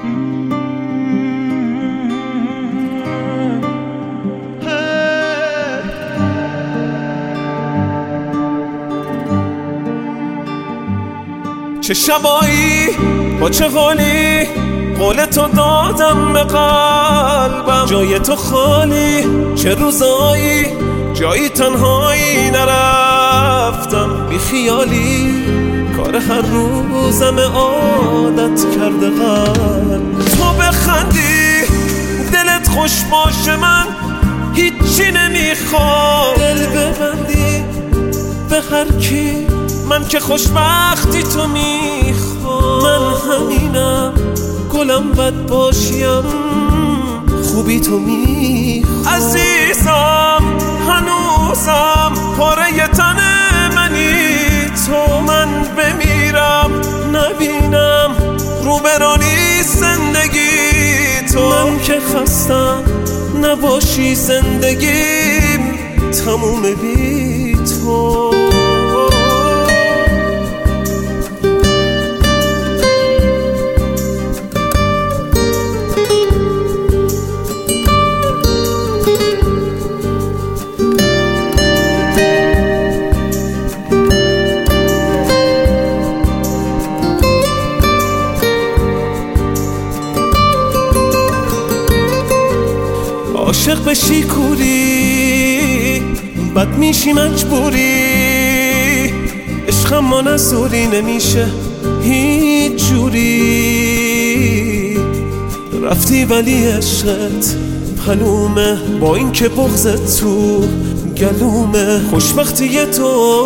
چه شبایی با چه حالی قول تو دادم به قلبم، جای تو خالی. چه روزایی جایی تنهایی نرفتم، بی خیالی کار هر روزم عادت کرده قلب. تو بخندی دلت خوش باشه، من هیچی نمیخوام. دل ببندی به هر کی، من که خوشبختی تو میخوام. من همینم گلم بد باشیم، خوبی تو میخوام. عزیزم هنوزم پاره تن منی تو، من بمیرم نبینم رو برانی زندگی تو. من که خستم نباشی زندگیم تموم بی تو. عاشق بشی کوری بد میشی مجبوری، عشقم ما نزوری نمیشه هیچ جوری. رفتی ولی عشقت پلومه، با این که بغضت تو گلومه. خوشبختی تو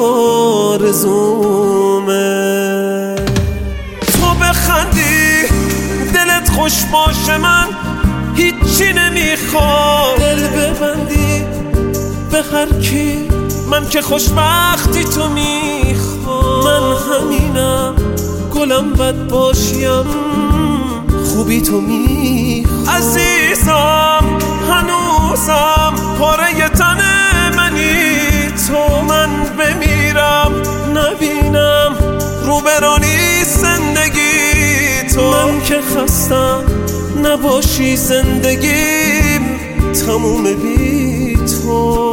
آرزومه. تو بخندی دلت خوش باشه، من هیچی نمیخوام. دل ببندی به هر کی، من که خوشبختی تو میخوام. من همینم گلم بد باشیم، خوبی تو میخوام. عزیزم هنوزم پاره تن منی تو، من بمیرم نبینم رو برانی زندگی تو. من که خستم نباشی زندگیم تموم بی تو.